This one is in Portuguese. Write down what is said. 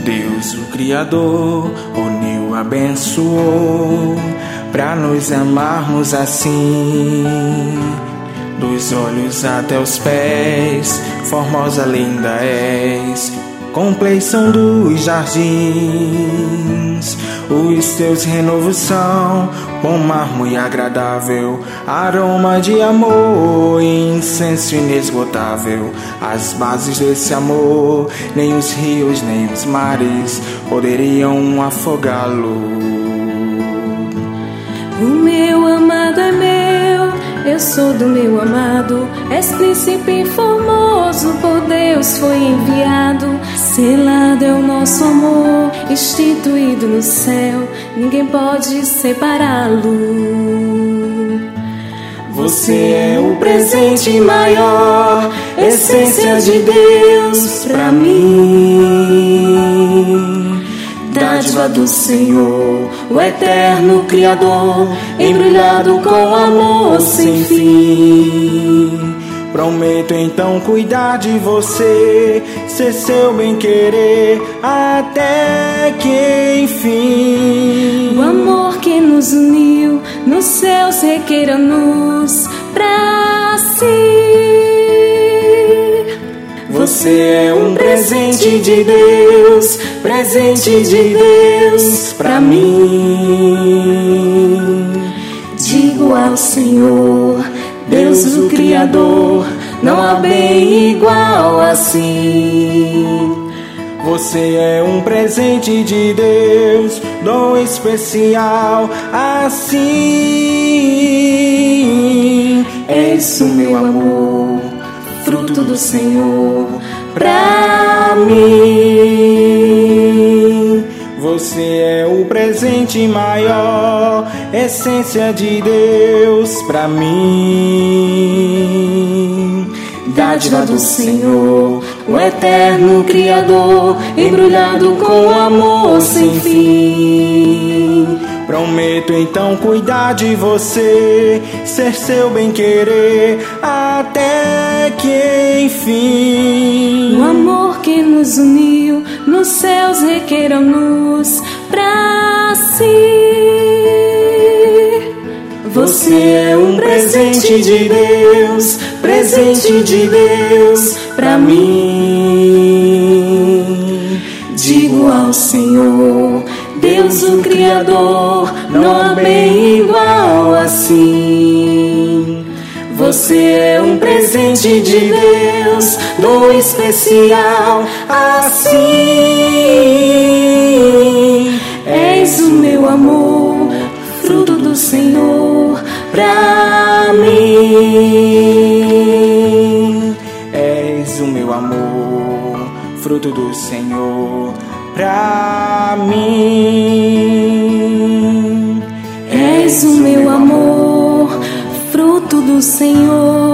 Deus, o Criador, uniu, abençoou, pra nos amarmos assim. Dos olhos até os pés, formosa, linda és, compleição dos jardins. Os teus renovos são bom mármore agradável, aroma de amor, incenso inesgotável. As bases desse amor, nem os rios nem os mares poderiam afogá-lo. O meu amado é meu, eu sou do meu amado. És príncipe formoso, por Deus foi enviado. Selado é o nosso amor, instituído no céu, ninguém pode separá-lo. Você é o presente maior, essência de Deus pra mim. Dádiva do Senhor, o eterno Criador, embrulhado com amor sem fim. Prometo então cuidar de você, ser seu bem-querer até que enfim. O amor que nos uniu, nos céus requeira-nos pra si. Você é um presente de Deus, presente de Deus pra mim. Digo ao Senhor, Deus o Criador, não há bem igual assim. Você é um presente de Deus, dom especial assim. És o meu amor, fruto do Senhor pra mim. Você é o presente maior, essência de Deus pra mim. Dádiva do Senhor, o eterno Criador, embrulhado com amor sem fim. Prometo então cuidar de você, ser seu bem-querer até que enfim. O amor que nos uniu, nos céus requeira-nos pra si. Você é um presente de Deus, presente de Deus pra mim. Digo ao Senhor, Deus o Criador, não há bem igual assim. Você é um presente de Deus, dom especial assim. És o meu amor, fruto do Senhor pra mim. És o meu amor, fruto do Senhor pra mim. És o meu amor, fruto do Senhor